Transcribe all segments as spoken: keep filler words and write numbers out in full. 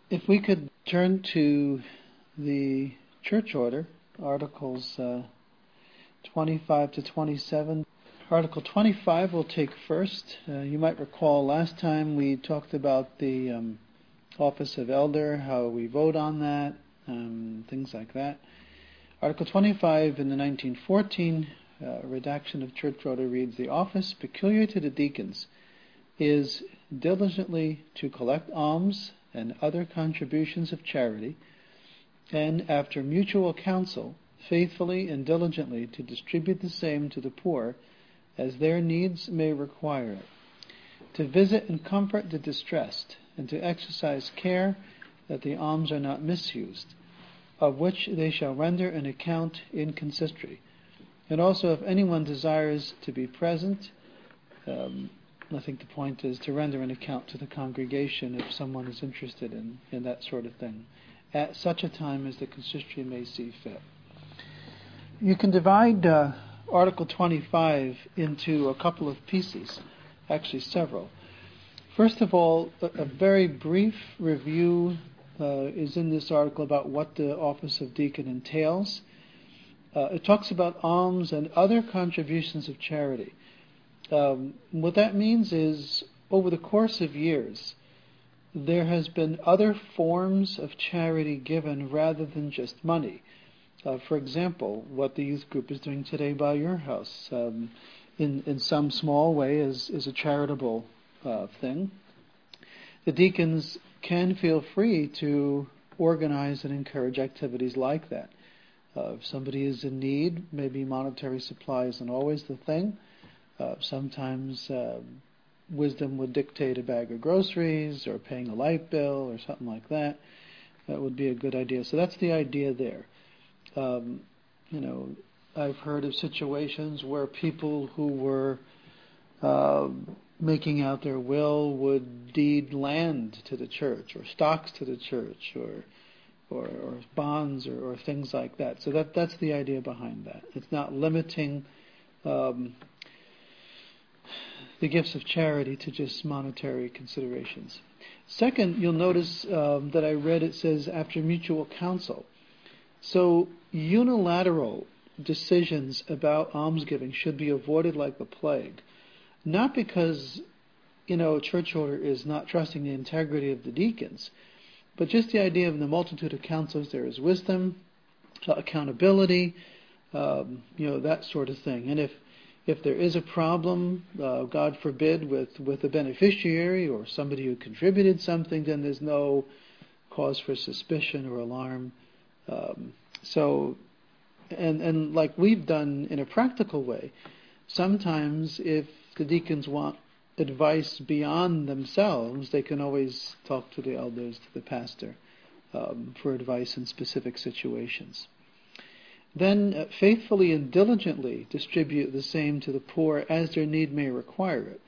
If we could turn to the church order, Articles uh, twenty-five to twenty-seven. Article twenty-five we'll take first. Uh, you might recall last time we talked about the um, office of elder, how we vote on that, um, things like that. Article twenty-five in the nineteen fourteen uh, redaction of church order reads, "The office peculiar to the deacons is diligently to collect alms and other contributions of charity, and after mutual counsel, faithfully and diligently to distribute the same to the poor as their needs may require it, to visit and comfort the distressed, and to exercise care that the alms are not misused, of which they shall render an account in consistory. And also, if anyone desires to be present, um, I think the point is to render an account to the congregation if someone is interested in, in that sort of thing, at such a time as the consistory may see fit." You can divide uh, Article twenty-five into a couple of pieces, actually several. First of all, a, a very brief review uh, is in this article about what the office of deacon entails. Uh, it talks about alms and other contributions of charity. Um, what that means is, over the course of years, there has been other forms of charity given rather than just money. Uh, for example, what the youth group is doing today by your house, um, in, in some small way, is, is a charitable uh, thing. The deacons can feel free to organize and encourage activities like that. Uh, if somebody is in need, maybe monetary supply isn't always the thing. Uh, sometimes uh, wisdom would dictate a bag of groceries or paying a light bill or something like that. That would be a good idea. So that's the idea there. Um, you know, I've heard of situations where people who were uh, making out their will would deed land to the church, or stocks to the church, or or, or bonds, or, or things like that. So that that's the idea behind that. It's not limiting um, the gifts of charity to just monetary considerations. Second, you'll notice um, that I read it says after mutual counsel. So unilateral decisions about almsgiving should be avoided like the plague. Not because, you know, church order is not trusting the integrity of the deacons, but just the idea of in the multitude of counsels there is wisdom, uh, accountability, um, you know, that sort of thing. And if If there is a problem, uh, God forbid, with, with a beneficiary or somebody who contributed something, then there's no cause for suspicion or alarm. Um, so, and, and like we've done in a practical way, sometimes if the deacons want advice beyond themselves, they can always talk to the elders, to the pastor, um, for advice in specific situations. Then uh, faithfully and diligently distribute the same to the poor as their need may require it.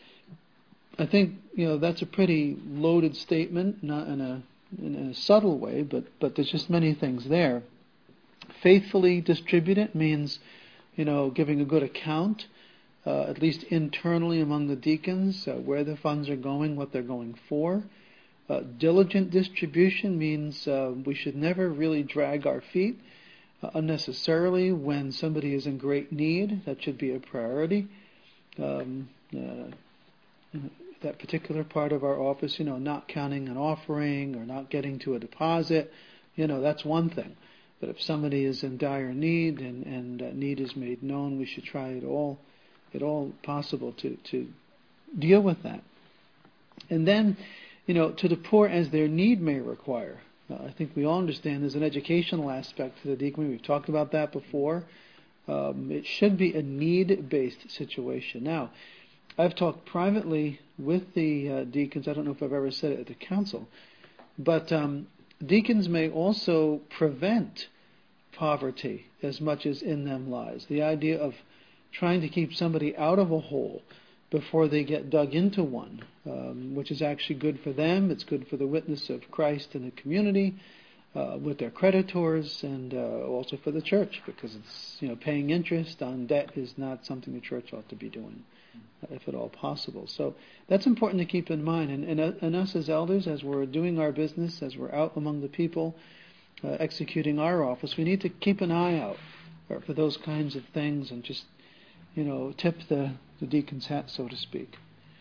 I think, you know, that's a pretty loaded statement, not in a in a subtle way, but but there's just many things there. Faithfully distribute it means, you know, giving a good account, uh, at least internally among the deacons, uh, where the funds are going, what they're going for. Uh, diligent distribution means uh, we should never really drag our feet Uh, unnecessarily when somebody is in great need. That should be a priority. Um, uh, that particular part of our office, you know, not counting an offering or not getting to a deposit, you know, that's one thing. But if somebody is in dire need and, and uh, need is made known, we should try at all, at all possible to, to deal with that. And then, you know, to the poor as their need may require. Uh, I think we all understand there's an educational aspect to the deacon. We've talked about that before. Um, it should be a need-based situation. Now, I've talked privately with the uh, deacons. I don't know if I've ever said it at the council, but um, deacons may also prevent poverty as much as in them lies. The idea of trying to keep somebody out of a hole before they get dug into one, um, which is actually good for them. It's good for the witness of Christ in the community, uh, with their creditors, and uh, also for the church, because it's, you know, paying interest on debt is not something the church ought to be doing. if at all possible. So that's important to keep in mind. And, and, uh, and us as elders, as we're doing our business, as we're out among the people, uh, executing our office, we need to keep an eye out for, for those kinds of things and just, you know, tip the, the deacon's hat, so to speak.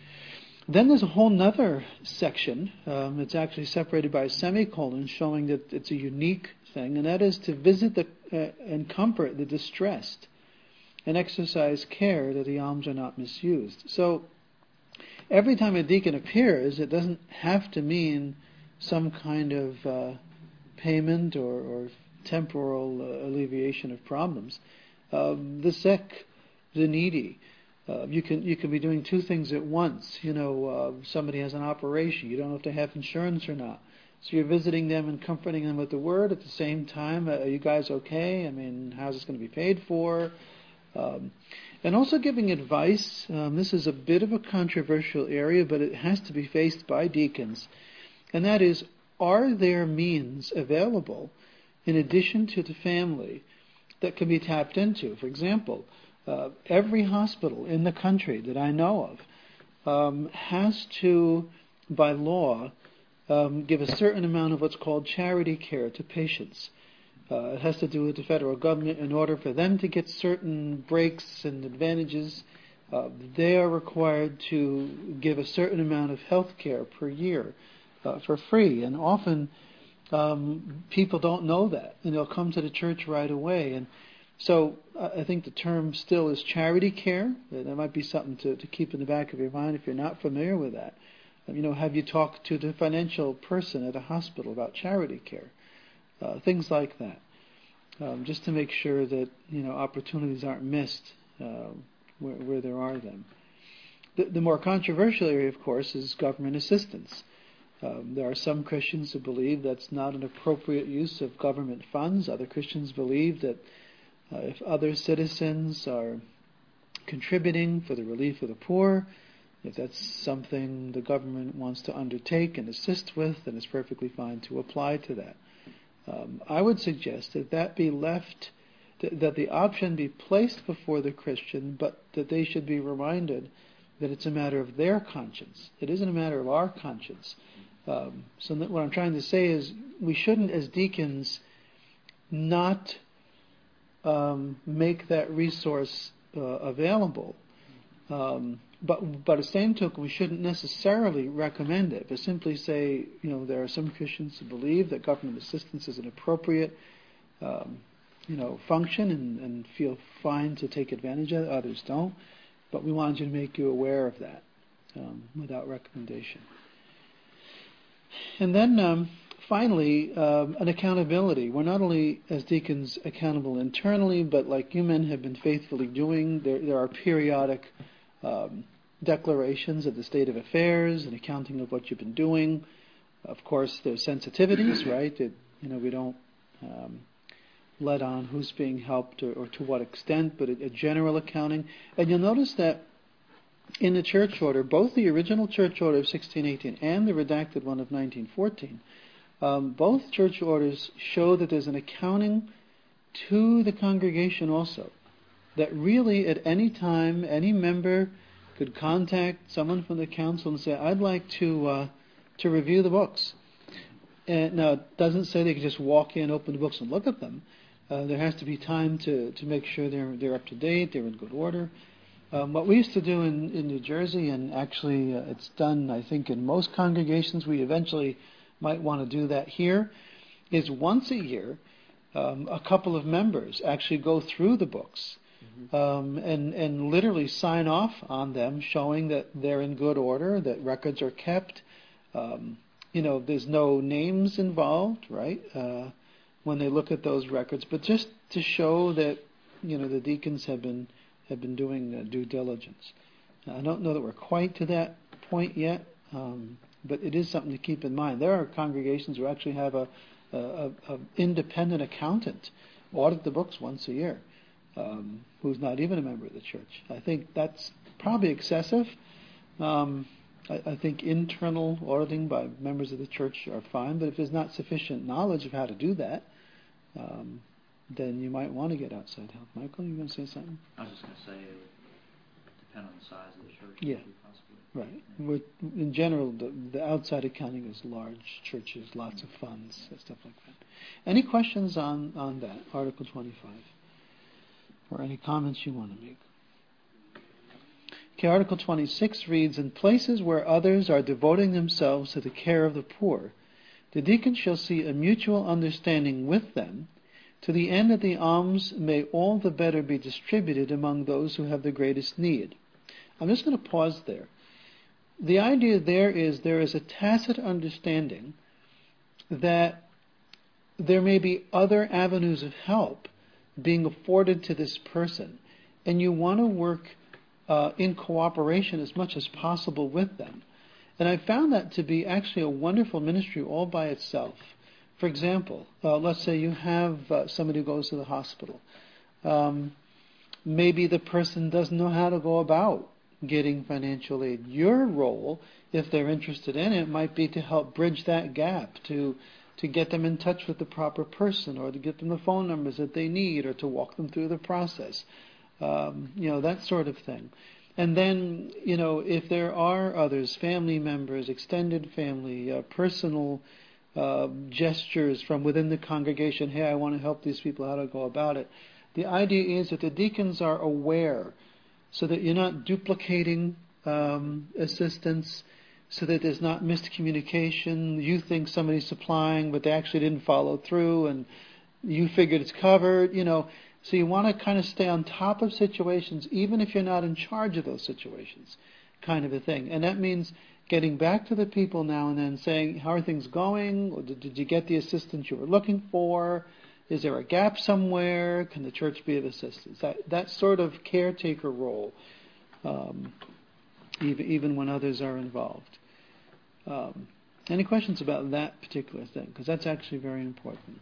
Then there's a whole nother section. Um, it's actually separated by a semicolon, showing that it's a unique thing, and that is to visit the, uh, and comfort the distressed and exercise care that the alms are not misused. So every time a deacon appears, it doesn't have to mean some kind of uh, payment or, or temporal uh, alleviation of problems. Um, the sick, the needy. Uh, you can you can be doing two things at once. You know, uh, somebody has an operation. You don't know if they have insurance or not. So you're visiting them and comforting them with the word at the same time. Uh, are you guys okay? I mean, how's this going to be paid for? Um, and also giving advice. Um, this is a bit of a controversial area, but it has to be faced by deacons. And that is, are there means available in addition to the family that can be tapped into? For example, uh, every hospital in the country that I know of um, has to, by law, um, give a certain amount of what's called charity care to patients. Uh, it has to do with the federal government. In order for them to get certain breaks and advantages, uh, they are required to give a certain amount of health care per year uh, for free. And often um, people don't know that, and they'll come to the church right away. And so uh, I think the term still is charity care. That might be something to, to keep in the back of your mind if you're not familiar with that. You know, have you talked to the financial person at a hospital about charity care? Uh, things like that, um, just to make sure that, you know, opportunities aren't missed uh, where, where there are them. The, the more controversial area, of course, is government assistance. Um, there are some Christians who believe that's not an appropriate use of government funds. Other Christians believe that uh, if other citizens are contributing for the relief of the poor, if that's something the government wants to undertake and assist with, then it's perfectly fine to apply to that. Um, I would suggest that that be left, th- that the option be placed before the Christian, but that they should be reminded that it's a matter of their conscience. It isn't a matter of our conscience. Um, so that what I'm trying to say is we shouldn't, as deacons, not um, make that resource uh, available. Um, But by the same token, we shouldn't necessarily recommend it, but simply say, you know, there are some Christians who believe that government assistance is an appropriate, um, you know, function and, and feel fine to take advantage of it. Others don't. But we wanted to make you aware of that um, without recommendation. And then um, finally, um, an accountability. We're not only as deacons accountable internally, but like you men have been faithfully doing, there, there are periodic Um, declarations of the state of affairs and accounting of what you've been doing. Of course, there's sensitivities, right? That, you know, we don't um, let on who's being helped or, or to what extent, but a, a general accounting. And you'll notice that in the church order, both the original church order of sixteen eighteen and the redacted one of nineteen fourteen, um, both church orders show that there's an accounting to the congregation also. That really at any time, any member could contact someone from the council and say, I'd like to uh, to review the books. And now, it doesn't say they can just walk in, open the books, and look at them. Uh, there has to be time to, to make sure they're they're up to date, they're in good order. Um, what we used to do in, in New Jersey, and actually uh, it's done, I think, in most congregations, we eventually might want to do that here, is once a year, um, a couple of members actually go through the books. Um, and, and literally sign off on them, showing that they're in good order, that records are kept. Um, you know, there's no names involved, right, uh, when they look at those records, but just to show that, you know, the deacons have been have been doing uh, due diligence. I don't know that we're quite to that point yet, um, but it is something to keep in mind. There are congregations who actually have a, a, a, a independent accountant audit the books once a year. Um, who's not even a member of the church. I think that's probably excessive. Um, I, I think internal auditing by members of the church are fine, but if there's not sufficient knowledge of how to do that, um, then you might want to get outside help. Michael, you going to say something? I was just going to say it depend on the size of the church. Yeah. Possibly. Right. Yeah. With, in general, the, the outside accounting is large churches, lots of funds, and stuff like that. Any questions on, on that, Article twenty-five? Or any comments you want to make? Okay, Article twenty-six reads, in places where others are devoting themselves to the care of the poor, the deacon shall see a mutual understanding with them, to the end that the alms may all the better be distributed among those who have the greatest need. I'm just going to pause there. The idea there is there is a tacit understanding that there may be other avenues of help being afforded to this person, and you want to work uh, in cooperation as much as possible with them. And I found that to be actually a wonderful ministry all by itself. For example, uh, let's say you have uh, somebody who goes to the hospital. Um, maybe the person doesn't know how to go about getting financial aid. Your role, if they're interested in it, might be to help bridge that gap, to to get them in touch with the proper person, or to get them the phone numbers that they need, or to walk them through the process. Um, you know, that sort of thing. And then, you know, if there are others, family members, extended family, uh, personal uh, gestures from within the congregation, hey, I want to help these people, how to go about it. The idea is that the deacons are aware, so that you're not duplicating um, assistance, so that there's not miscommunication. You think somebody's supplying, but they actually didn't follow through, and you figured it's covered, you know. So you want to kind of stay on top of situations, even if you're not in charge of those situations, kind of a thing. And that means getting back to the people now and then, saying, how are things going? Or did, did you get the assistance you were looking for? Is there a gap somewhere? Can the church be of assistance? That that sort of caretaker role, um, even, even when others are involved. Um, any questions about that particular thing? Because that's actually very important.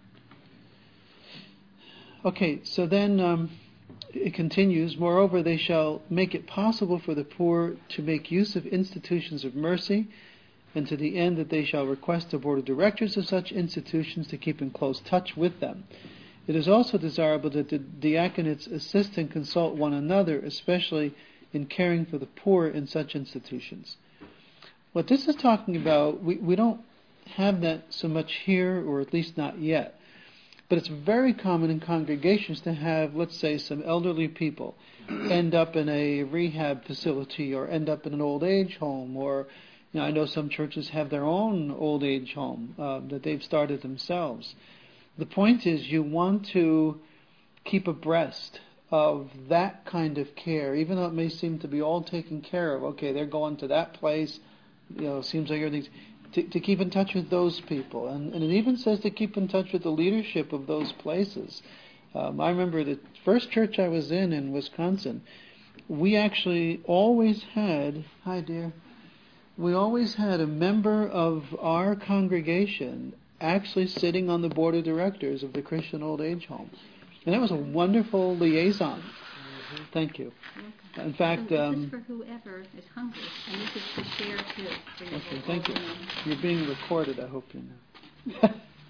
Okay, so then um, it continues, moreover, they shall make it possible for the poor to make use of institutions of mercy, and to the end that they shall request the board of directors of such institutions to keep in close touch with them. It is also desirable that the diaconates assist and consult one another, especially in caring for the poor in such institutions. What this is talking about, we, we don't have that so much here, or at least not yet. But it's very common in congregations to have, let's say, some elderly people end up in a rehab facility, or end up in an old age home, or, you know, I know some churches have their own old age home uh, that they've started themselves. The point is, you want to keep abreast of that kind of care, even though it may seem to be all taken care of. Okay, they're going to that place, you know, seems like everything's... To, to keep in touch with those people. And, and it even says to keep in touch with the leadership of those places. Um, I remember the first church I was in in Wisconsin, we actually always had, hi dear, we always had a member of our congregation actually sitting on the board of directors of the Christian Old Age Home. And that was a wonderful liaison. Mm-hmm. Thank you. In fact, so um, this is for whoever is hungry, and this is to share too. For okay, thank you. Know. You're being recorded, I hope you know.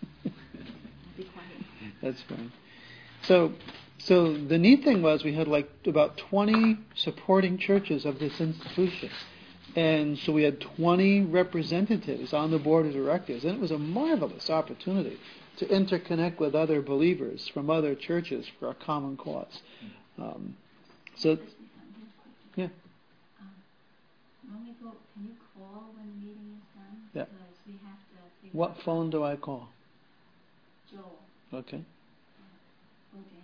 Be quiet. That's fine. So, so the neat thing was we had like about twenty supporting churches of this institution, and so we had twenty representatives on the board of directors, and it was a marvelous opportunity to interconnect with other believers from other churches for a common cause. Um, so. Yeah. Um, when we go, can you call when the meeting is done? Yeah. Because we have to figure What out phone do I call? Joel. Okay. Uh, okay.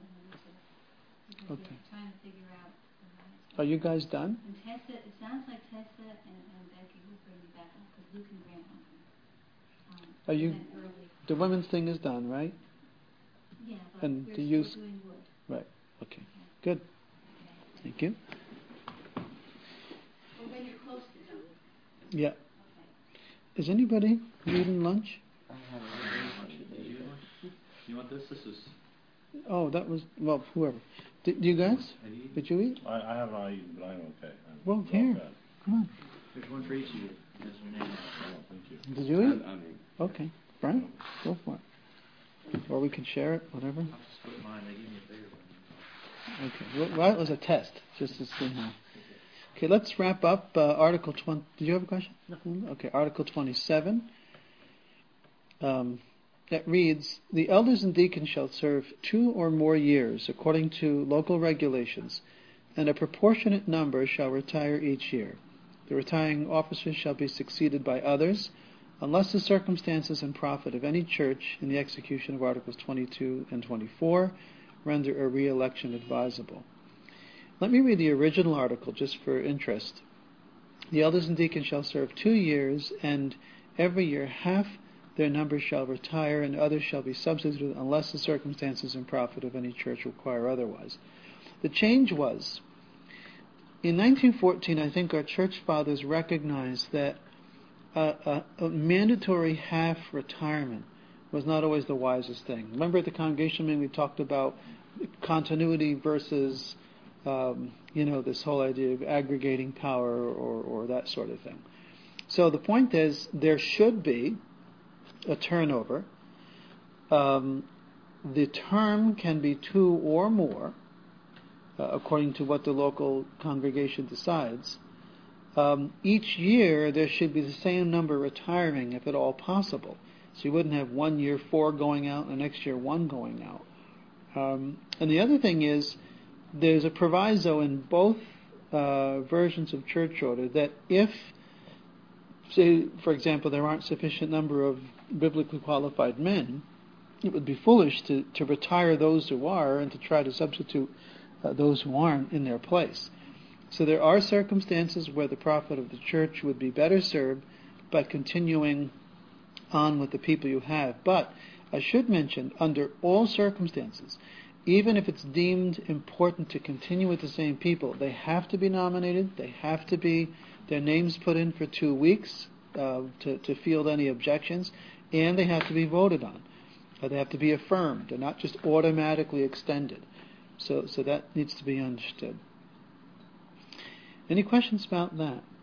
Because Okay. we're trying to figure out. The Are you guys done? and Tessa, it sounds like Tessa and, and Becky will bring you back up because Luke and Grant um, Are you? early. The women's thing is done, right? Yeah, but and we're the still use. doing wood. Right. Okay. Good. Okay. Thank you. Well, when you're close to done. Yeah. Okay. Is anybody eating lunch? I have a lunch. Did you? You want this? This is. Oh, that was well. Whoever. Did you guys? Did you eat? I, I have not eaten, but I'm okay. I'm Well, here. fed. Come on. There's one for each of you. There's your name. Oh, thank you. Did you eat? I mean, Okay. Brian, go for it. Or we can share it, whatever. I'll just put mine. They give me a bigger one. Okay. Well, that was a test, just to see how. Okay, let's wrap up uh, Article twenty. Did you have a question? No. Okay, Article twenty-seven. Um, that reads, the elders and deacons shall serve two or more years according to local regulations, and a proportionate number shall retire each year. The retiring officers shall be succeeded by others, unless the circumstances and profit of any church in the execution of Articles twenty-two and twenty-four render a re-election advisable. Let me read the original article just for interest. The elders and deacons shall serve two years, and every year half their number shall retire, and others shall be substituted unless the circumstances and profit of any church require otherwise. The change was, in nineteen fourteen, I think our church fathers recognized that a, a, a mandatory half retirement was not always the wisest thing. Remember at the congregation meeting we talked about continuity versus, um, you know, this whole idea of aggregating power or, or that sort of thing. So the point is, there should be a turnover. Um, the term can be two or more, uh, according to what the local congregation decides. Um, each year there should be the same number retiring, if at all possible. So you wouldn't have one year four going out and the next year one going out. Um, and the other thing is, there's a proviso in both uh, versions of church order that if, say, for example, there aren't sufficient number of biblically qualified men, it would be foolish to, to retire those who are and to try to substitute uh, those who aren't in their place. So there are circumstances where the profit of the church would be better served by continuing on with the people you have. But I should mention, under all circumstances, even if it's deemed important to continue with the same people, they have to be nominated, they have to be, their names put in for two weeks uh, to, to field any objections, and they have to be voted on. Uh, they have to be affirmed. They're not just automatically extended. So, so that needs to be understood. Any questions about that?